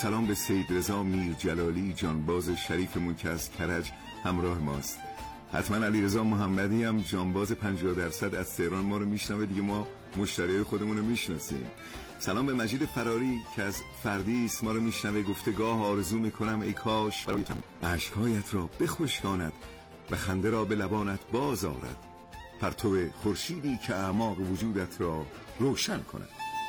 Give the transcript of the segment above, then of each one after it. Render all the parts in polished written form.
سلام به سید رضا میرجلالی جانباز شریفمون که از کرج همراه ماست. حتما علیرضا محمدی هم جانباز 50% از تهران ما رو میشنوه دیگه، ما مشتریای خودمون رو میشناسیم. سلام به مجید فراری که از فردیس ما رو میشنوه، گفته گاه آرزو میکنم ای کاش اشکهایت را بخشکاند و خنده را به لبانت باز آرد، پرتو خورشیدی که اعماق وجودت را روشن کند.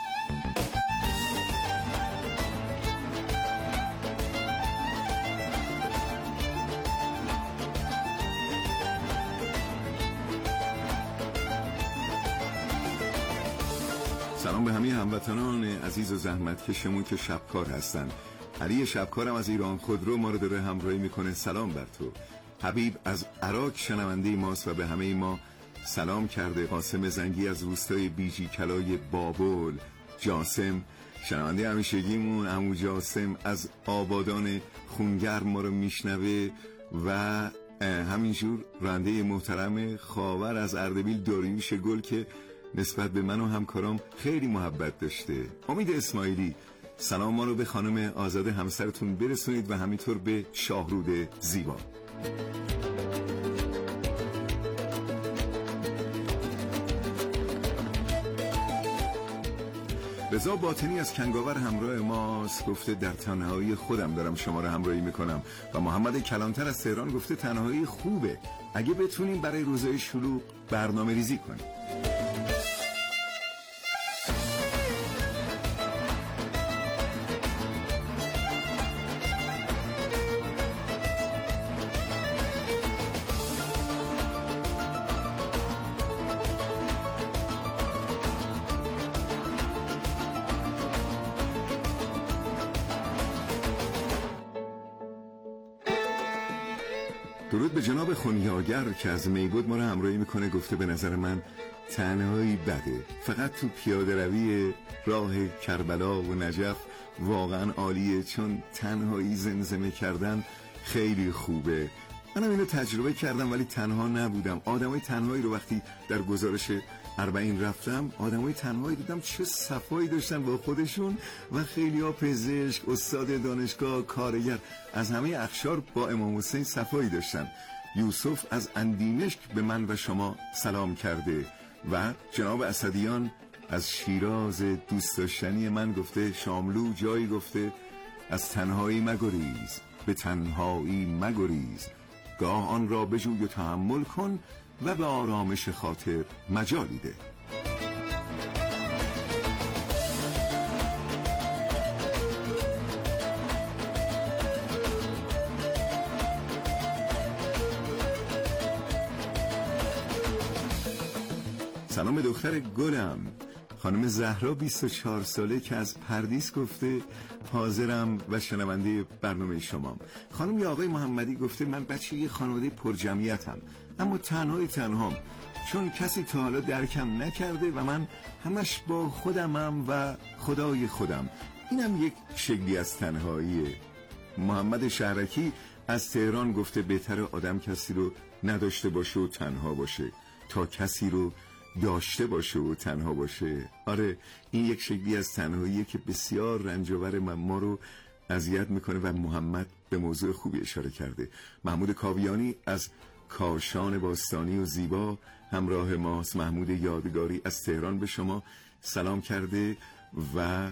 سلام به همه هموطنان عزیز و زحمتکشمون که شبکار هستن. علی شبکارم از ایران خودرو ما رو داره همراهی میکنه. سلام بر تو. حبیب از عراق شنونده ماست و به همه ما سلام کرده. قاسم زنگی از روستای بیجی کلای بابل. جاسم شنونده همیشگیمون، عمو جاسم از آبادان خونگرم ما رو میشنوه و همینجور رنده محترم خاور از اردبیل داریوش گل که نسبت به من و همکارام خیلی محبت داشته. امید اسماعیلی سلام ما رو به خانم آزاده همسرتون برسونید و همینطور به شاهرود زیبا. رضا باطنی از کنگاور همراه ماست، گفته در تنهایی خودم دارم شما رو همراهی میکنم. و محمد کلانتر از تهران گفته تنهایی خوبه، اگه بتونیم برای روزهای شلوغ برنامه ریزی کنیم. درود به جناب خونیاگر که از میبود ما رو همراهی میکنه، گفته به نظر من تنهایی بده، فقط تو پیاده روی راه کربلا و نجف واقعا عالیه، چون تنهایی زمزمه کردن خیلی خوبه. منم اینو تجربه کردم ولی تنها نبودم. آدمای تنهایی رو وقتی در گزارش 40 رفتم، آدمای تنهایی دیدم چه صفایی داشتن با خودشون و خیلی ها پزشک، استاد دانشگاه، کارگر، از همه اقشار با امام حسین صفایی داشتن. یوسف از اندیمشک به من و شما سلام کرده و جناب اسدیان از شیراز دوست داشتنی من گفته شاملو جایی گفته از تنهایی مگریز، به تنهایی مگریز، گاه آن را بجوی و تحمل کن و به آرامش خاطر مجالی ده. سلام به دختر گلم خانم زهرا 24 ساله که از پردیس گفته حاضرم و شنونده برنامه شمام. خانم یا آقای محمدی گفته من بچه یه خانواده پر جمعیتم اما تنهام، چون کسی تا حالا درکم نکرده و من همش با خودمم و خدای خودم. اینم یک شکلی از تنهاییه. محمد شهرکی از تهران گفته بهتر آدم کسی رو نداشته باشه و تنها باشه تا کسی رو داشته باشه و تنها باشه. آره این یک شکلی از تنهاییه که بسیار رنجاور ما رو اذیت میکنه و محمد به موضوع خوبی اشاره کرده. محمود کاویانی از کاشان باستانی و زیبا همراه ماست. محمود یادگاری از تهران به شما سلام کرده و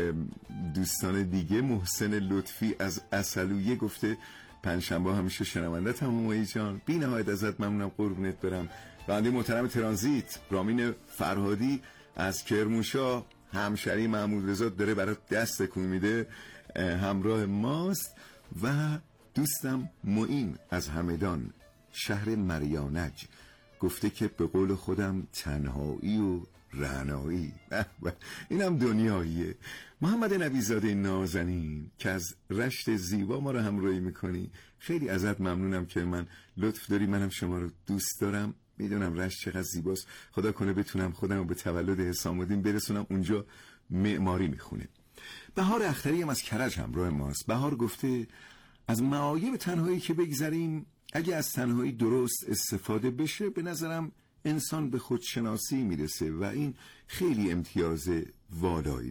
دوستان دیگه. محسن لطفی از اصلویه گفته پنجشنبه همیشه شنونده تمومایی جان، بی نهایت ازت ممنونم، قربونت برم. راننده محترم ترانزیت رامین فرهادی از کرمانشاه همشری محمود رضا داره برات دست تکون میده، همراه ماست. و دوستم معین از همدان شهر مریانج گفته که به قول خودم تنهایی و رعنایی اینم دنیاییه. محمد نبیزاده نازنین که از رشت زیبا ما رو همراهی میکنی، خیلی ازت ممنونم که من لطف داری، منم شما رو دوست دارم، میدونم رشت چقدر زیباست، خدا کنه بتونم خودم رو به تولد حسام الدین برسونم، اونجا معماری میخونه. بهار اختری هم از کرج همراه ماست. بهار گفته از معایب تنهایی که بگذریم، اگه از تنهایی درست استفاده بشه به نظرم انسان به خودشناسی میرسه و این خیلی امتیاز والایی داره.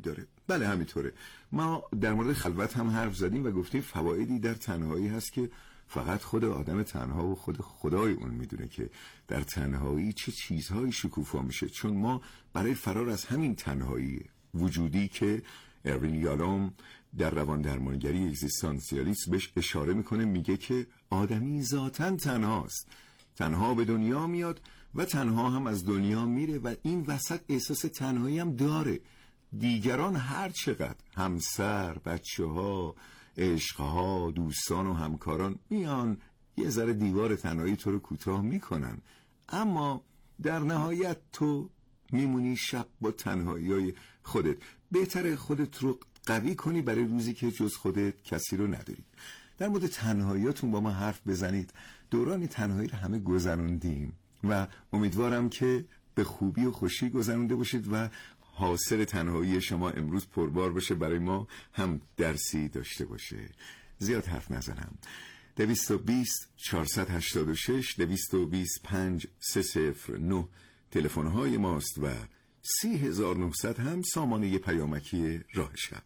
بله همینطوره. ما در مورد خلوت هم حرف زدیم و گفتیم فوایدی در تنهایی هست که فقط خود آدم تنها و خود خدای اون میدونه که در تنهایی چه چیزهایی شکوفا میشه، چون ما برای فرار از همین تنهایی وجودی که اروین یالوم در روان درمانگری اگزیستانسیالیسم بهش اشاره میکنه، میگه که آدمی ذاتاً تنهاست، تنها به دنیا میاد و تنها هم از دنیا میره و این وسط احساس تنهایی هم داره. دیگران هر چقدر، همسر، بچه‌ها، عشقها، دوستان و همکاران میان یه ذره دیوار تنهایی تو رو کوتاه میکنن، اما در نهایت تو میمونی شب با تنهایی‌های خودت. بهتره خودت رو قوی کنی برای روزی که جز خودت کسی رو نداری. در مورد تنهاییاتون با ما حرف بزنید. دوران تنهایی رو همه گذروندیم و امیدوارم که به خوبی و خوشی گذرونده باشید و حاصل تنهایی شما امروز پربار باشه، برای ما هم درسی داشته باشه. زیاد حرف نزنم. 220 486 225 309 تلفن‌های ماست و 30900 هم سامانه پیامکی راه شب.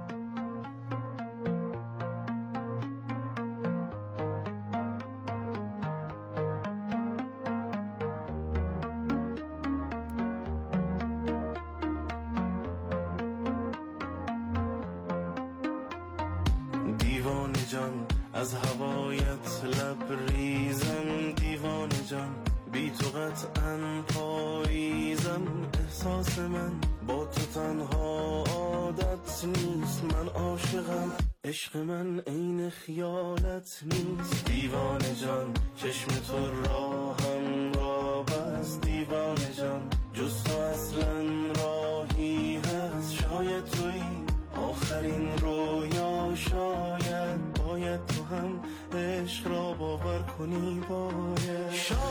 دیوانه جان از هوایت لبریزم، دیوانه جان بی تو قطعاً پاییزم. احساس من با تو تنها عادت نیست، من عاشقم، عشق من عین خیالت نیست. دیوانه جان چشم تو راهم را بست، دیوانه جان جز تو اصلاً راهی هست. شاید توی آخرین رویا، شاید باید تو هم عشق را باور کنی، باید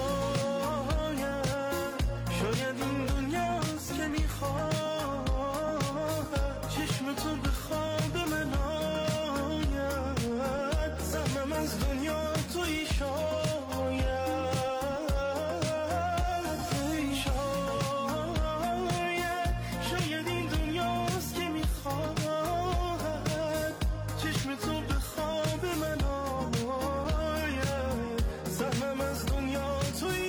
شاید این دنیاست که میخواد چشم تو به خواب من آید. سهمم از دنیا توی شاید این دنیاست که میخواد چشم تو به خواب من آید. سهمم از دنیا توی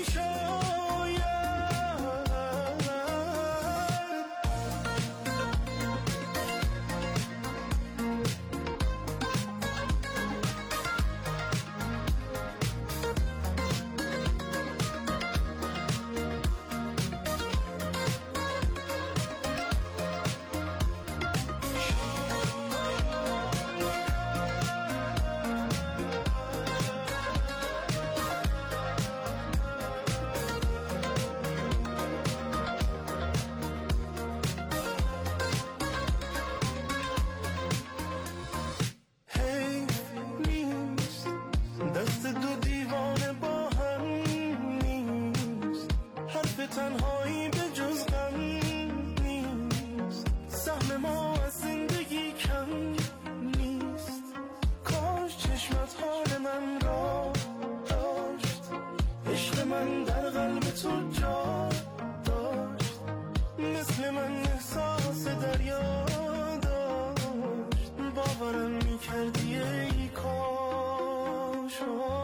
تنهایی به جز غم نیست. سهم ما از زندگی کم نیست. کاش چشمت حال من را داشت، عشق من در قلب تو جا داشت. مثل من احساس دریا داشت، باورم میکردی ای کاش.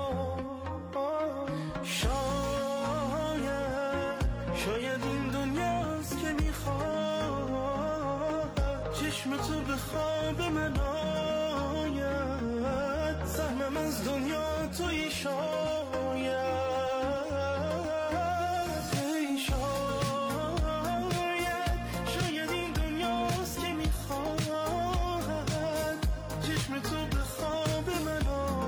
شاید این دنیاست که میخواد چشم تو به خواب من آید. سهمم از دنیا توی شاید این دنیاست که میخواد چشم تو به خواب من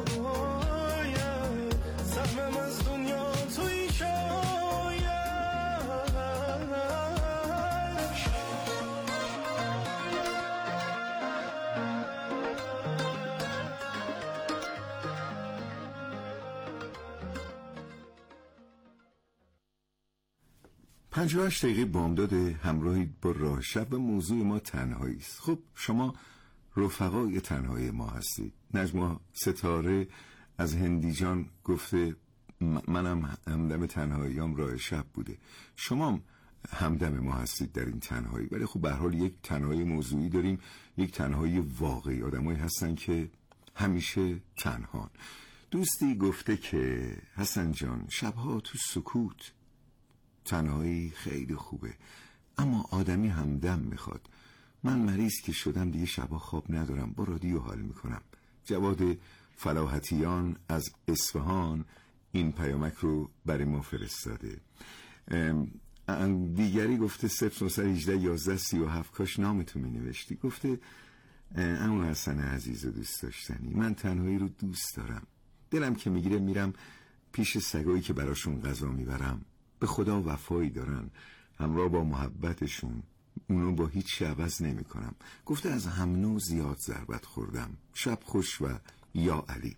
آید. سهمم از دنیا توی پنجاه دقیقه بامداد همراهید با راه شب و موضوع ما تنهایی است. خب شما رفقای تنهای ما هستید. نجما ستاره از هندیجان گفته منم همدم تنهاییام راه شب بوده. شما همدم ما هستید در این تنهایی، ولی خب به هر حال یک تنهایی موضوعی داریم، یک تنهایی واقعی. آدمایی هستن که همیشه تنهان. دوستی گفته که حسن جان، شبها تو سکوت تنهایی خیلی خوبه، اما آدمی همدم میخواد. من مریض که شدم دیگه شبها خواب ندارم، با رادیو حال میکنم. جواد فلاحتیان از اصفهان این پیامک رو برای ما فرستاده. دیگری گفته 0918 11 37 کاش نامتو می نوشتی. گفته عمو حسن عزیز و دوست داشتنی، من تنهایی رو دوست دارم. دلم که میگیره میرم پیش سگایی که براشون غذا میبرم. به خدا وفایی دارن، همراه با محبتشون اونو با هیچ عوض نمی کنم. گفته از هم نوع زیاد ضربت خوردم. شب خوش و یا علی.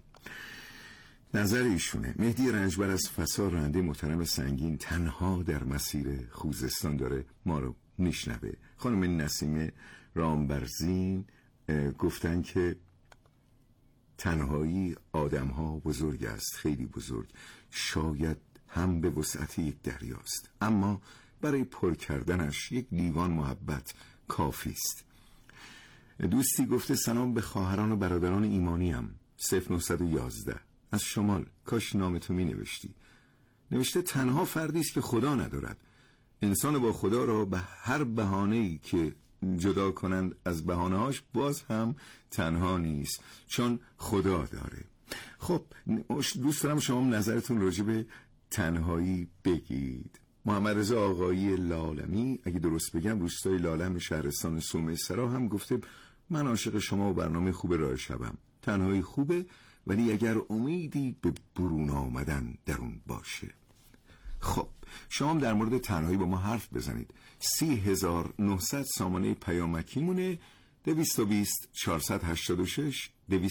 نظر ایشونه. مهدی رنجبر از فسار راننده محترم سنگین تنها در مسیر خوزستان داره ما رو میشنوه. خانم نسیم رامبرزین گفتن که تنهایی آدم‌ها بزرگ است، خیلی بزرگ، شاید هم به وسعت یک دریاست، اما برای پر کردنش یک لیوان محبت کافی است. دوستی گفته سلام به خواهران و برادران ایمانیم 0911 از شمال، کاش نامتو می نوشتی. نوشته تنها فردی است که خدا ندارد. انسان با خدا را به هر بهانه‌ای که جدا کنند از بهانه‌هاش باز هم تنها نیست، چون خدا داره. خب دوست دارم شما نظرتون راجع به تنهایی بگید. محمد رضا آقایی لالمی، اگه درست بگم روستای لالم شهرستان سومه‌سرا، هم گفته من عاشق شما و برنامه خوب راه شبم. تنهایی خوبه، ولی اگر امیدی به برون آمدن در اون باشه. خب شما در مورد تنهایی با ما حرف بزنید. 30900 سامانه پیامکی مونه، 220 486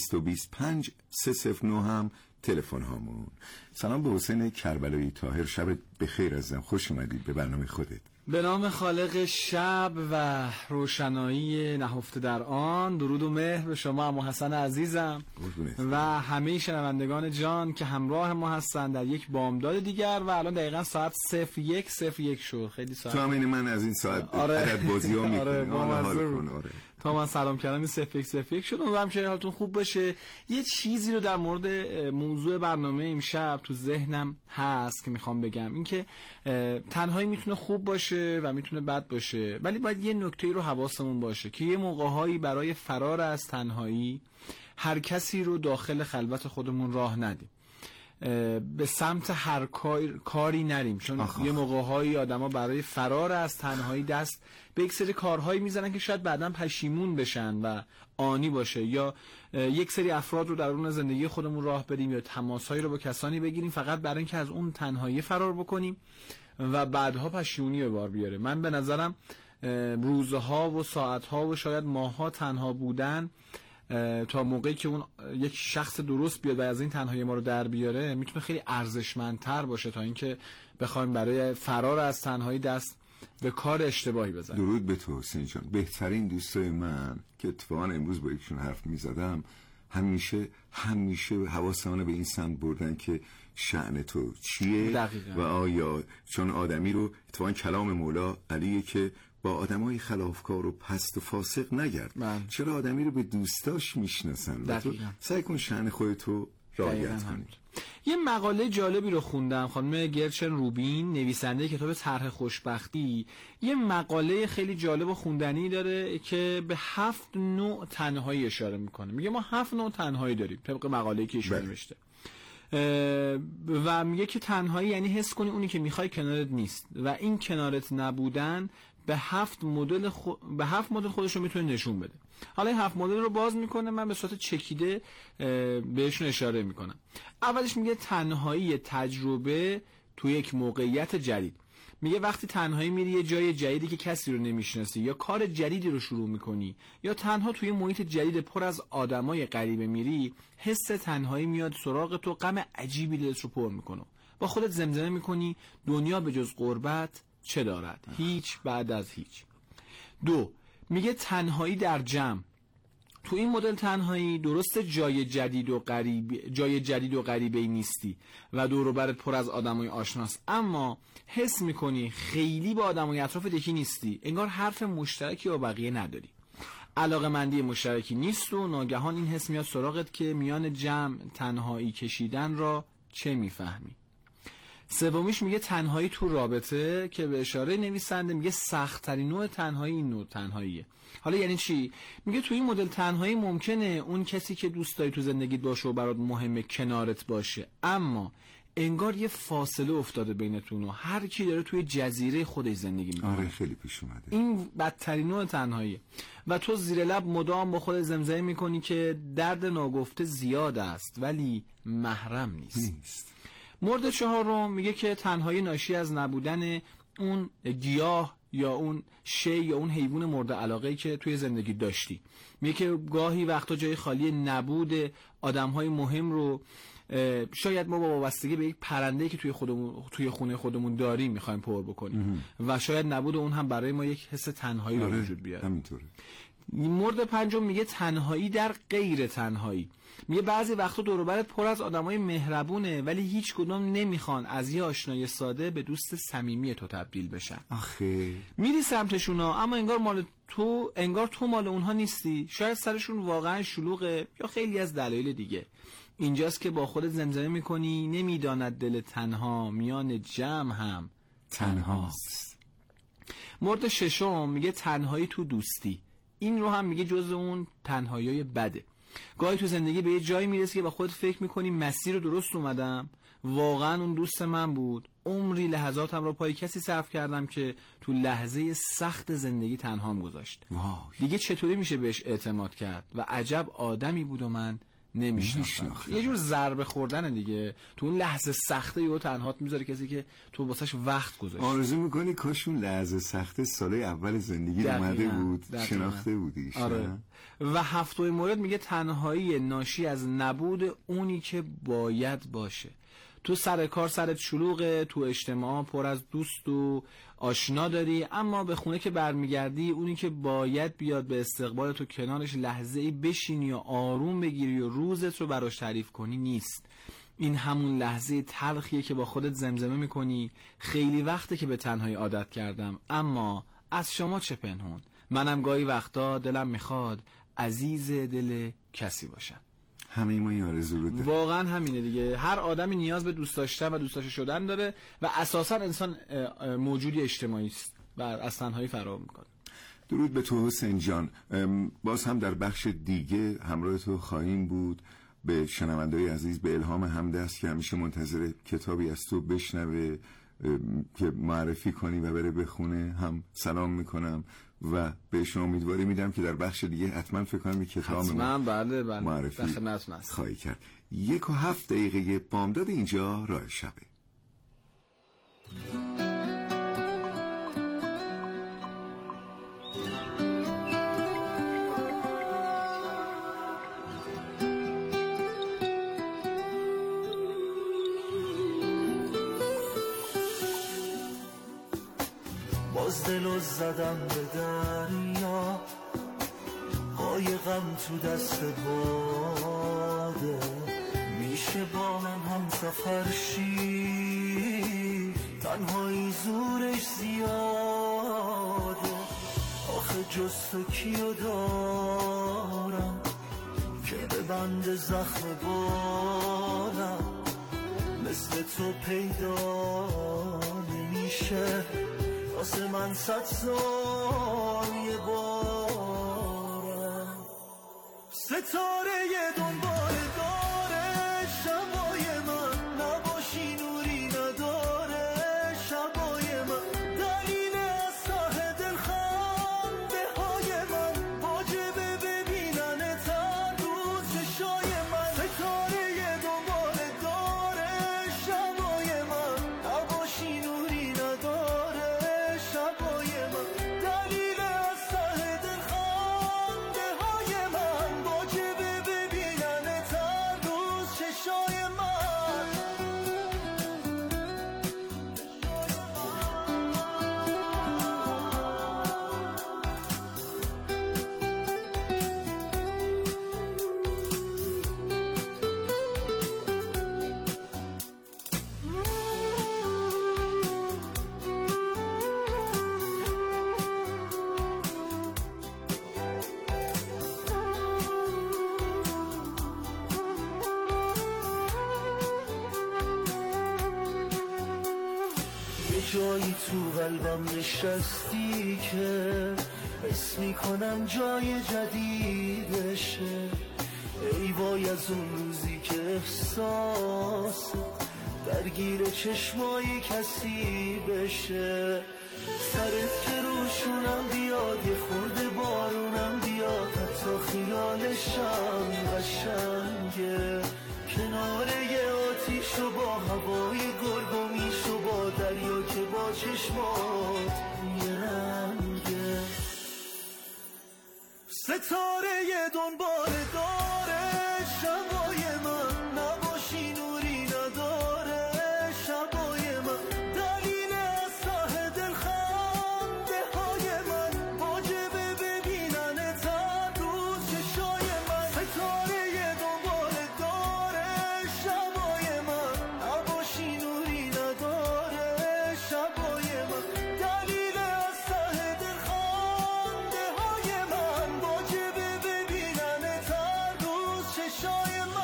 225 309 هم تلفن هامون. سلام به حسین کربلایی طاهر، شب بخیر عزیزم، خوش اومدید به برنامه خودت. به نام خالق شب و روشنایی نهفته در آن، درود و مهر به شما عمو حسن عزیزم و همه شنوندگان جان که همراه ما هستن در یک بامداد دیگر. و الان دقیقاً ساعت 01:01 شد. خیلی ساعت تو همین من از این ساعت عدد بازی ها میکنم. آره تا من سلام کردم 01:01 شد. امیدوارم که حالتون خوب باشه. یه چیزی رو در مورد موضوع برنامه امشب تو ذهنم هست که میخوام بگم، این که تنهایی میتونه خوب باشه و میتونه بد باشه، ولی باید یه نکته رو حواسمون باشه که یه موقع‌هایی برای فرار از تنهایی هر کسی رو داخل خلوت خودمون راه ندیم، به سمت هر کاری نریم، چون یه موقع‌هایی آدما برای فرار از تنهایی دست به یک سری کارهایی میزنن که شاید بعداً پشیمون بشن و آنی باشه، یا یک سری افراد رو در اون زندگی خودمون راه بدیم یا تماسایی رو با کسانی بگیریم فقط برای اینکه از اون تنهایی فرار بکنیم و بعدها پشیمونی به بار بیاره. من به نظرم روزها و ساعتها و شاید ماهها تنها بودن تا موقعی که اون یک شخص درست بیاد و از این تنهایی ما رو در بیاره میتونه خیلی ارزشمندتر باشه تا اینکه بخوایم برای فرار از تنهایی دست به کار اشتباهی بزنیم. درود به تو حسین جان. بهترین دوستای من که اتفاقا امروز با یکشون حرف میزدم همیشه حواسمون به این سمت بردن که شأن تو چیه دقیقا. و آیا چون آدمی رو اتفاقا کلام مولا علیه که با آدمای خلافکار و پست و فاسق نگرد. چرا آدمی رو به دوستاش میشناسن و تو سعی کن شأن خودتو رعایت کنی. یه مقاله جالبی رو خوندم، خانم گرچن روبین نویسنده کتاب طرح خوشبختی یه مقاله خیلی جالب و خوندنی داره که به 7 نوع تنهایی اشاره میکنه. میگه ما 7 نوع تنهایی داریم طبق مقاله‌ای که ایشون نوشته و میگه که تنهایی یعنی حس کنی اونی که میخوای کنارت نیست و این کنارت نبودن به 7 مدل خودش رو میتونه نشون بده. حالا این 7 مدل رو باز میکنه، من به صورت چکیده بهشون اشاره میکنم. اولش میگه تنهایی تجربه تو یک موقعیت جدید. میگه وقتی تنهایی میری یه جای جدیدی که کسی رو نمیشناسی یا کار جدیدی رو شروع میکنی یا تنها توی محیط جدید پر از آدمای غریبه میری، حس تنهایی میاد سراغ تو، غم عجیبی دلت رو پر میکنه، با خودت زمزمه میکنی دنیا به جز غربت چه دارد؟ هیچ بعد از هیچ. 2 میگه تنهایی در جمع. تو این مدل تنهایی درست جای جدید و غریبه‌ای نیستی و دور و برت پر از آدمای آشناست، اما حس میکنی خیلی با آدمای اطرافت یکی نیستی، انگار حرف مشترکی با بقیه نداری، علاقه‌مندی مشترکی نیست و ناگهان این حس میاد سراغت که میان جمع تنهایی کشیدن را چه میفهمی. سومیش میگه تنهایی تو رابطه که به اشاره نویسنده میگه سخت‌ترین نوع تنهایی این نوع تنهاییه. حالا یعنی چی؟ میگه تو این مدل تنهایی ممکنه اون کسی که دوست داری تو زندگیت باشه و برات مهمه کنارت باشه، اما انگار یه فاصله افتاده بینتون و هر کی داره توی جزیره خودش زندگی میکنه. آره خیلی پیش اومده. این بدترین نوع تنهاییه و تو زیر لب مدام با خودت زمزمه میکنی که درد ناگفته زیاد است ولی محرم نیست. مورد چهارم میگه که تنهایی ناشی از نبودن اون گیاه یا اون شی یا اون حیوان مورد علاقه‌ای که توی زندگی داشتی. میگه که گاهی وقتا جای خالی نبود آدم‌های مهم رو شاید ما با وابستگی به یک پرنده‌ای که توی خونه خودمون داریم می‌خوایم پر بکنیم و شاید نبود اون هم برای ما یک حس تنهایی به وجود بیاره. همینطوره. مورد پنجم میگه تنهایی در غیر تنهایی. میگه بعضی وقتا دور و برت پر از آدمای مهربونه ولی هیچ کدوم نمیخوان از یه آشنای ساده به دوست صمیمی تو تبدیل بشن. آخه میری سمتشونا اما انگار تو مال اونها نیستی. شاید سرشون واقعا شلوغه یا خیلی از دلایل دیگه. اینجاست که با خودت زمزمه میکنی نمیداند دل تنها میان جمع هم تنهاست. مورد ششم میگه تنهایی تو دوستی. این رو هم میگه جز اون تنهایی‌های بده. گاهی تو زندگی به یه جایی میرسی که با خودت فکر میکنی مسیر رو درست اومدم، واقعا اون دوست من بود، عمری لحظاتم رو پای کسی صرف کردم که تو لحظه سخت زندگی تنهام گذاشت. دیگه چطوری میشه بهش اعتماد کرد و عجب آدمی بود و من نمیشناختم. یه جور ضربه خوردن دیگه. تو اون لحظه سخته یهو تنهات میذاره کسی که تو واسش وقت گذاشتی. آرزو میکنی کاش اون لحظه سخته سالای اول زندگی اومده بود، شناخته بودیش. آره. و هفتمین مورد میگه تنهایی ناشی از نبود اونی که باید باشه. تو سر کار سرت شلوغه، تو اجتماع پر از دوست و آشنا داری، اما به خونه که برمیگردی اونی که باید بیاد به استقبال تو کنارش لحظه‌ای بشینی و آروم بگیری و روزت رو براش تعریف کنی نیست. این همون لحظه تلخیه که با خودت زمزمه میکنی خیلی وقته که به تنهایی عادت کردم، اما از شما چه پنهون، منم گاهی وقتا دلم میخواد عزیز دل کسی باشم. همه ما این آرزو رو داریم. واقعا همینه دیگه. هر آدمی نیاز به دوست داشتن و دوست داشته شدن داره و اساسا انسان موجودی اجتماعی است و از تنهایی فرار میکنه. درود به تو حسین جان. باز هم در بخش دیگه همراه تو خواهیم بود. به شنونده‌های عزیز به الهام همدست که همیشه منتظر کتابی از تو بشنوه که معرفی کنی و بره بخونه هم سلام میکنم و بهشون امیدواری میدم که در بخش دیگه حتما فکر کنم یک کتاب بله معرفی خواهی کرد. 1.7 دقیقه بامداد اینجا راه شبه. باز دلو زدم به دریا، قایقم تو دست باده، میشه با من هم سفر شی، تنهایی زورش زیاده، آخه جز تو کیو دارم که به بند زخم بارم، مثل تو پیدا نمیشه واسه من 100 سال یه بارم، ستاره دنبال داره شبای من، نباشی نوری نداره شبای من، دلیل از ته دل خنده های من، واجبه ببینن تر روز چشای من، ستاره دنبال داره شبای من، نباشی نوری نداره شبای من، دلیل از ته دل خنده های من، واجبه ببینن جایی تو قلبم نشستی که حس میکنم جای جدیدشه. ای وای از اون روزی که احساس درگیر چشمای کسی بشه. سرت که روشونم بیاد، یه خورده بارونم بیاد، حتی خیالشم قشنگه. کنار یه آتیش و با هوای گرگومیش و با دریا که با چشمات یه رنگه. ستاره یه دنبال داره شبای من، نباشی نوری نداره شبای من. دلیل اصلاح دلخنده های من واجبه ببینن تن روز چشای من. ستاره یه دنبال داره شبای من، نباشی نوری نداره شبای من. دلیل اصلاح دلخنده های من واجبه ببینن تن روز چشای من.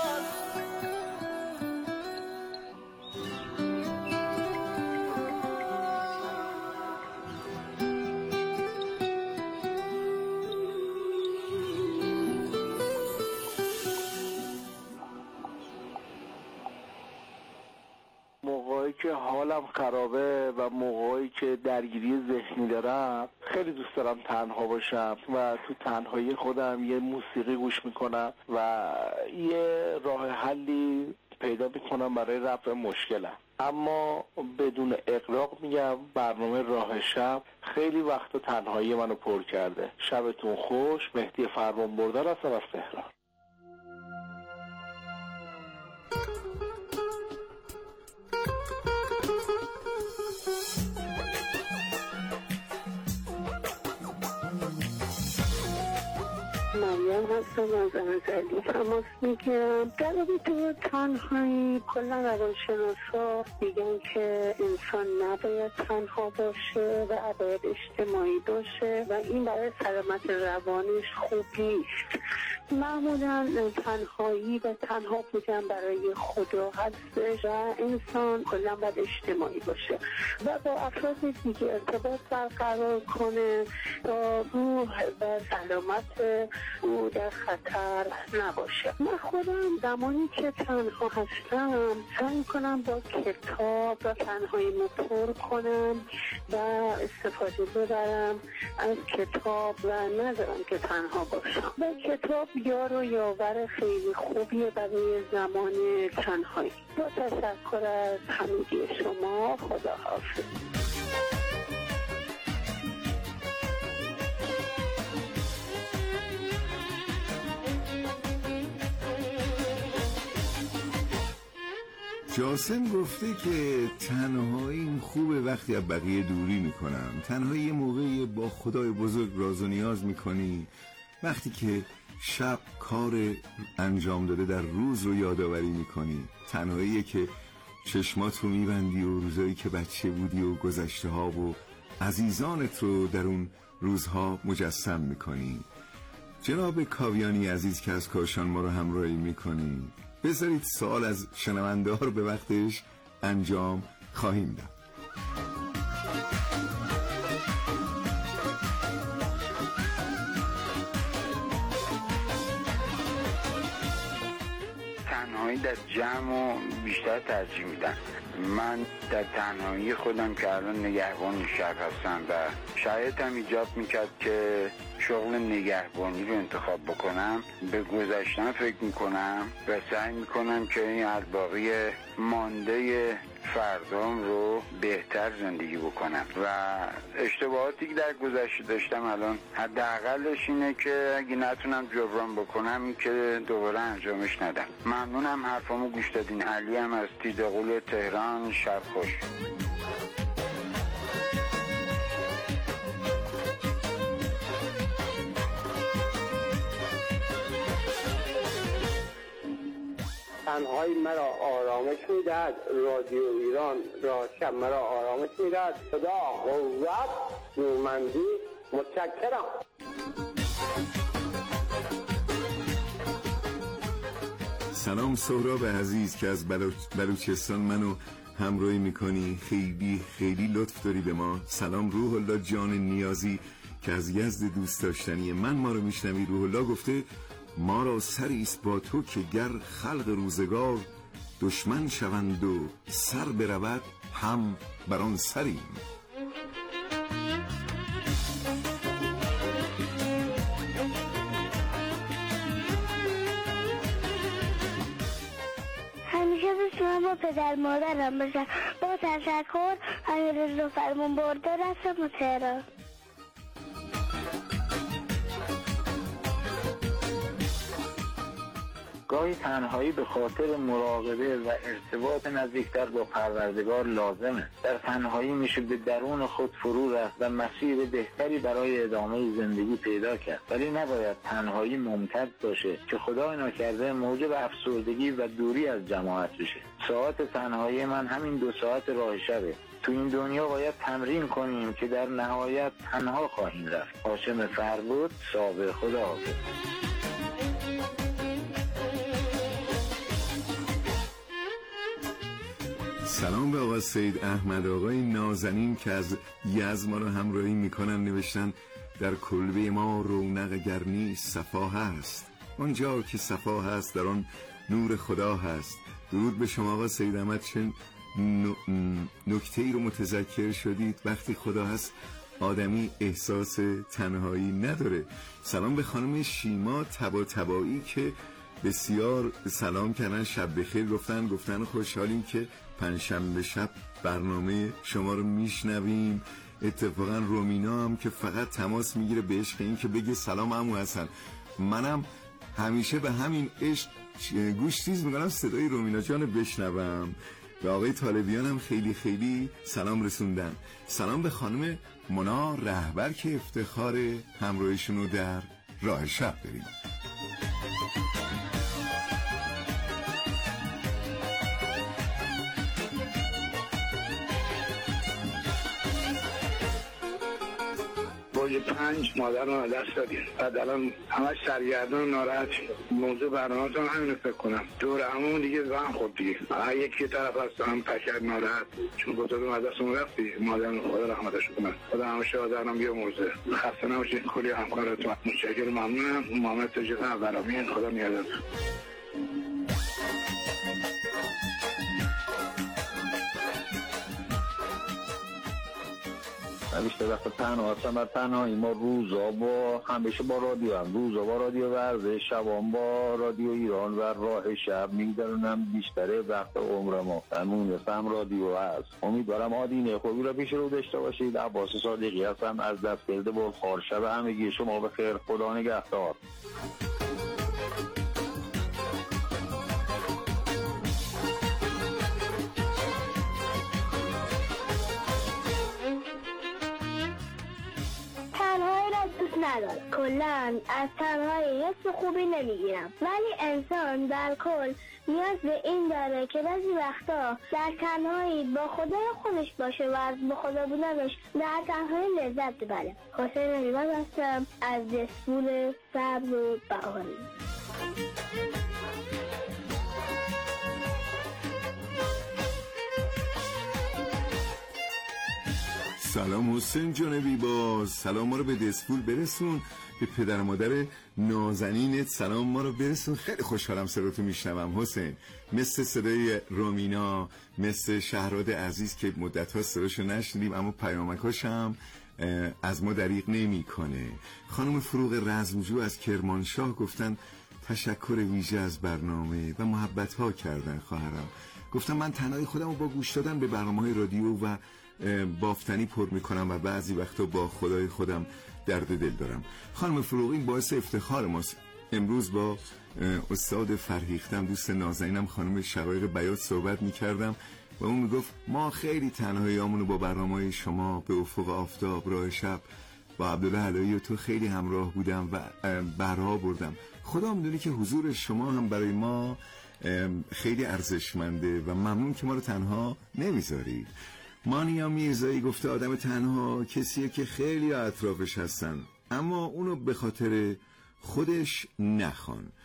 موقعی که حالم خرابه و موقعی که درگیری ذهنی دارم خیلی دوست دارم تنها باشم و تو تنهایی خودم یه موسیقی گوش میکنم و یه راه حلی پیدا میکنم برای رفع مشکلم. اما بدون اغراق میگم برنامه راه شب خیلی وقت تنهایی منو پر کرده. شبتون خوش. مهدی فرمانبردار هستم از تهران. مریم هستم از انزلی تماس میگیرم. در رابطه تنهایی کلا روانشناسا میگن که انسان نباید تنها باشه و باید اجتماعی باشه و این برای سلامت روانش خوب نیست. معمولا تنهایی و تنها بودن برای خدا هستش و انسان کلا باید اجتماعی باشه و با افراد دیگه ارتباط برقرار کنه تا روح و سلامت او در خطر نباشه. من خودم زمانی که تنها هستم سعی کنم با کتاب و تنهاییمو پر کنم و استفاده ببرم از کتاب و نذارم که تنها باشم. و کتاب یار و یاور خیلی خوبیه برای زمان تنهایی. با تشکر از همگی شما. خداحافظ. جاسم گفته که تنهاییم خوبه وقتی از بقیه دوری میکنم. تنهایی یه موقعی با خدای بزرگ راز و نیاز میکنی، وقتی که شب کار انجام داده در روز رو یادآوری میکنی. تنهاییه که چشمات رو میبندی و روزایی که بچه بودی و گذشته ها و عزیزانت رو در اون روزها مجسم میکنی. جناب کاویانی عزیز که از کاشان ما رو همراهی میکنی، بذارید سوال از شنونده ها رو به وقتش انجام خواهیم داد. تنهایی در جمع بیشتر ترجیح میدم. من در تنهایی خودم که الان نگهبان شهر هستم و شرایطم ایجاب میکرد که شغل نگهبانی رو انتخاب بکنم، به گذشتن فکر میکنم و سعی میکنم که این الباقی مانده فردام رو بهتر زندگی بکنم و اشتباهاتی که در گذشته داشتم الان حداقلش اینه که اگه نتونم جبران بکنم این که دوباره انجامش ندم. ممنونم حرفامو گوش دادین. علی هم از تیدقول تهران. شب خوش. تنهایی مرا آرامش میدهد. رادیو ایران را شب مرا آرامش میدهد. صدا قوت نورمندی. متشکرم. سلام سهراب عزیز که از بلوچستان منو همراهی میکنی. خیلی خیلی لطف داری به ما. سلام روح الله جان نیازی که از یزد دوست داشتنی من ما رو میشنوی. روح الله گفته ما را سریست با تو که گر خلق روزگار دشمن شوند و سر برود هم بر آن سریم. همیشه به شما با پدر مادرم باشم. با تشکر امیررضا فرمان برده رسم و تهران. گاهی تنهایی به خاطر مراقبه و ارتباط نزدیکتر با پروردگار لازمه. در تنهایی میشه به درون خود فرو رفت و مسیر بهتری برای ادامه زندگی پیدا کرد. ولی نباید تنهایی ممتد باشه که خدای نکرده موجب افسردگی و دوری از جماعت بشه. ساعت تنهایی من همین 2 ساعت راه شبه. تو این دنیا باید تمرین کنیم که در نهایت تنها خواهیم رفت. هاشم فربود، صابر. خداحافظ. سلام به آقا سید احمد آقای نازنین که از یزد ما رو همراهی میکنن. نوشتن در کلبه ما رونق گر نیست صفا هست، آنجا که صفا هست در آن نور خدا هست. درود به شما آقا سید احمد. چه نکته‌ای رو متذکر شدید. وقتی خدا هست آدمی احساس تنهایی نداره. سلام به خانم شیما طباطبایی که بسیار سلام کردن، شب بخیر گفتن خوشحالیم که پنجشنبه شب برنامه شما رو میشنویم. اتفاقا رومینا هم که فقط تماس میگیره به عشق این که بگه سلام عمو حسن. منم همیشه به همین عشق گوش تیز میکنم صدای رومینا جان بشنوم. به آقای طالبیان هم خیلی خیلی سلام رسوندن. سلام به خانم منا رهبر که افتخار همراهیشون رو در راه شب داریم. روز 5 مادر رو دست دادیم. بعد الان همش سرگردان و ناراحت. موضوع برنامه‌تون همین فکر کنم. دور همون دیگه زن خود دیگه. یکی طرف هستم پکر ناراحت. چون گفتم از دستمون رفتی. مادر خدا رحمتش کنه. خدا همیشه آدمم بیا موزه. خسته نباشید. کلی همکارتون متشکرم. ممنونم. محمد تجید برامین. خدا نگهدار. بیشتر وقت تنها هستم. در تنهایی ما روزا با همیشه با رادیو روزا با رادیو ورزش، شبان با رادیو ایران و راه شب میگذرونم. بیشتر وقت عمر ما همون رادیو هست. امیدوارم آدینه خوبی را پیش رو داشته باشید. عباس صادقی هستم از دستگرد بلخار. شب همگی شما بخیر. خدا نگهدار. ندارم. کلاً از تنهایی حس خوبی نمیگیرم، ولی انسان در کل نیاز به این داره که بعضی وقتا در تنهایی با خدای خودش باشه و از با خدا بودنش در تنهایی لذت ببره. حسین علیوان هستم از دسپول سبز و بهاری. سلام حسین جانبی باز. سلام ما رو به دسپول برسون. به پدر مادر نازنینت سلام ما رو برسون. خیلی خوشحالم صداتو میشنوم حسین. مثل صدای رومینا، مثل شهراد عزیز که مدت‌ها صداشو نشنیدیم اما پیامکاش هم از ما دریغ نمی‌کنه. خانم فروغ رزمجو از کرمانشاه گفتن تشکر ویژه از برنامه و محبت‌ها کردن خواهرم. گفتم من تنهایی خودم رو با گوش دادن به برنامه‌های رادیو و بافتنی پر میکنم و بعضی وقتا با خدای خودم درد دل دارم. خانم فروغ این باعث افتخار ماست. امروز با استاد فرهیختم دوست نازنینم خانم شقایق بیات صحبت میکردم و اون میگفت ما خیلی تنهاییامونو با برنامه‌های شما به افق آفتاب، راه شب با عبدالله علایی و تو خیلی همراه بودم و برها بردم. خدا میدونه که حضور شما هم برای ما خیلی ارزشمنده و ممنون که ما رو تنها نمیذارید. مانیا میرزایی گفته آدم تنها کسیه که خیلی اطرافش هستن اما اونو به خاطر خودش نخوان.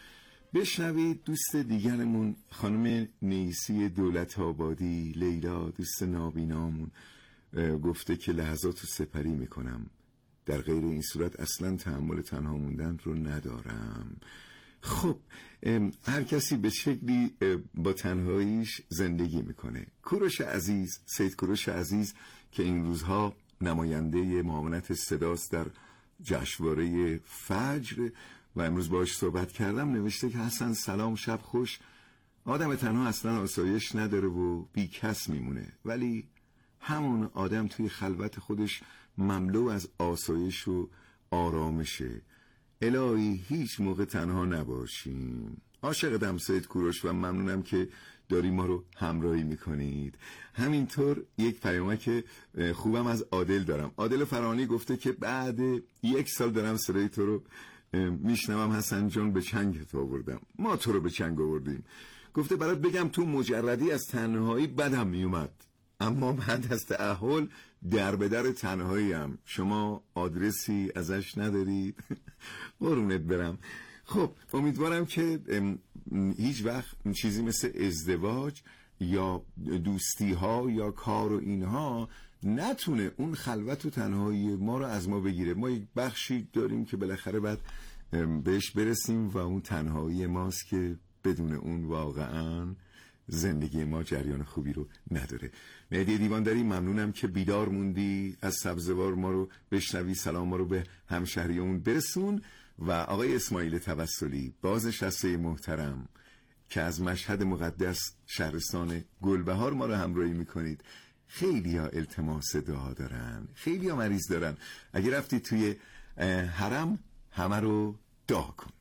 بشنوید دوست دیگرمون خانم نیسی دولت آبادی، لیلا دوست نابینامون گفته که لحظات رو سپری میکنم، در غیر این صورت اصلا تحمل تنها موندن رو ندارم. خب هر کسی به شکلی با تنهاییش زندگی میکنه. کوروش عزیز، سید کوروش عزیز که این روزها نماینده معاونت صداست در جشنواره فجر و امروز باهاش صحبت کردم، نوشته که حسن سلام، شب خوش. آدم تنها اصلا آسایش نداره و بی کس میمونه، ولی همون آدم توی خلوت خودش مملو از آسایش و آرامشه. الهی هیچ موقع تنها نباشیم. عاشقتم سید کوروش و ممنونم که داری ما رو همراهی میکنید. همینطور یک پیامک خوبم از عادل دارم. عادل فرانی گفته که بعد 1 سال دارم صدای تو رو میشنوم حسن جان، به چنگ تو آوردم. ما تو رو به چنگ آوردیم. گفته برات بگم تو مجردی از تنهایی بدم میومد، اما بعد از تأهل در به در تنهاییم. شما آدرسی ازش ندارید؟ قربونت برم. خب امیدوارم که هیچ وقت چیزی مثل ازدواج یا دوستی ها یا کار و اینها نتونه اون خلوت و تنهایی ما رو از ما بگیره. ما یک بخشی داریم که بالاخره باید بهش برسیم و اون تنهایی ماست که بدون اون واقعاً زندگی ما جریان خوبی رو نداره. مهدی دیواندری ممنونم که بیدار موندی، از سبزوار ما رو بشنوی، سلام ما رو به همشهریمون برسون. و آقای اسماعیل توسلی بازنشسته محترم که از مشهد مقدس شهرستان گلبهار ما رو همراهی میکنید، خیلی ها التماس دعا دارن، خیلی ها مریض دارن. اگه رفتی توی حرم همه رو دعا کن.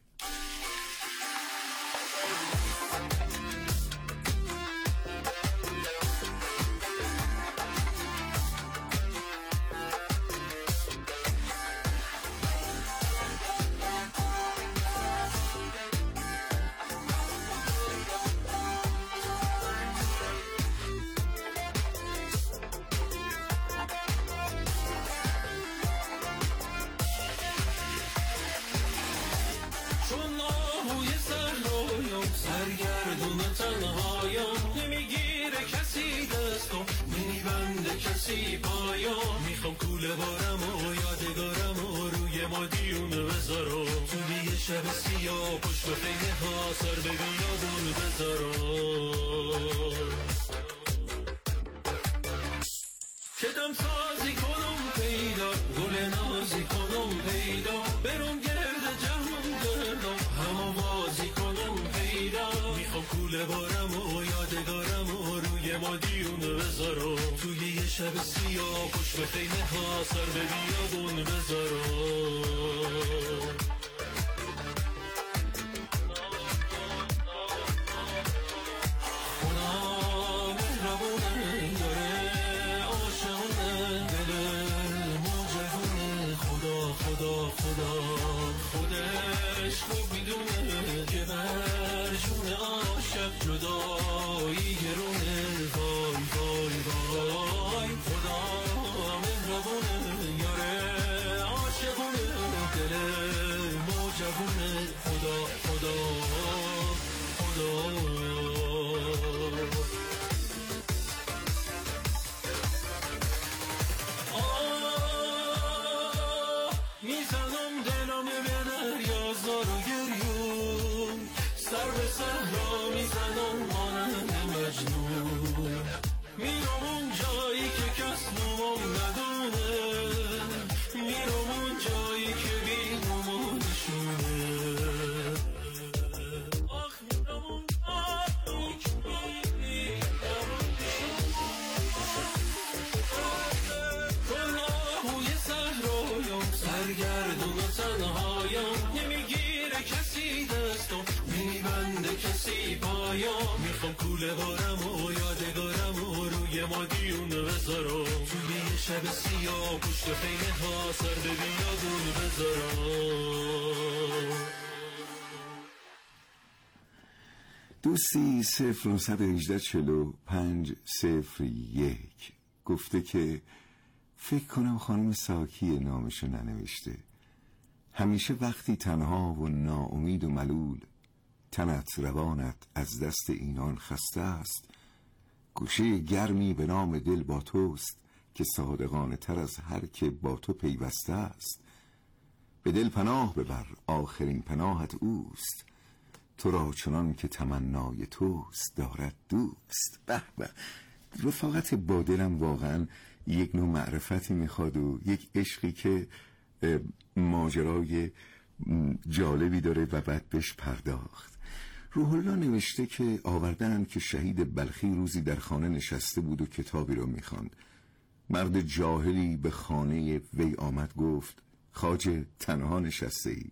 میخوام کوله بارم و یادگارم و روی مادیون بذارم، توی یه شب سیاه پشت خیلی ها سر به بیادون بذارم، کدام سازی کنم پیدا، گل نازی کنم پیدا، برم گرد جهان گردم همه بازی کنم پیدا، میخوام کوله بارم و یادگارم و روی مادیون بذارم، توی یه شب سیاه پشت خیمه ها سر به بیابون بذارم. خدا مهربونه داره عاشقونه دل موجهونه، خدا خدا خدا خودش خوب میدونه که بر جون عاشق جدایی گرونه. وای وای وای خدا مهربونه یاره عاشقونه دل موجهونه، خدا خدا خدا. میزنم دلم به دریا زار و گریون، سر به صحرا میزنم مانند مجنون، میرم اون جایی که کس نمام ندونه، میرم اون جایی که بی نمانشونه، آخ میرم اون جایی که بی نمانشونه. صحرایم سرگردون و تنهایم، نمیگیره کسی دستم، میبنده کسی پایم، میخوام کوله بارم و یادگارم و روی مادیون بذارم، توی یه شب سیاه پشت خیمه ها سر به بیابون بذارم. دوستی 09184501 گفته که فکر کنم خانم ساکی نامشو ننوشته. همیشه وقتی تنها و ناامید و ملول تنت روانت از دست اینان خسته است. گوشه گرمی به نام دل با توست، که صادقانه تر از هر که با تو پیوسته است. به دل پناه ببر، آخرین پناهت اوست. تو را چنان که تمنای توست دارد دوست. به به، رفاقت با دلم واقعا یک نوع معرفتی میخواد و یک عشقی که ماجرای جالبی داره و بعد بهش پرداخت. روح الله نوشته که آوردن که شهید بلخی روزی در خانه نشسته بود و کتابی رو میخواند. مرد جاهلی به خانه وی آمد، گفت خواجه تنها نشسته ای؟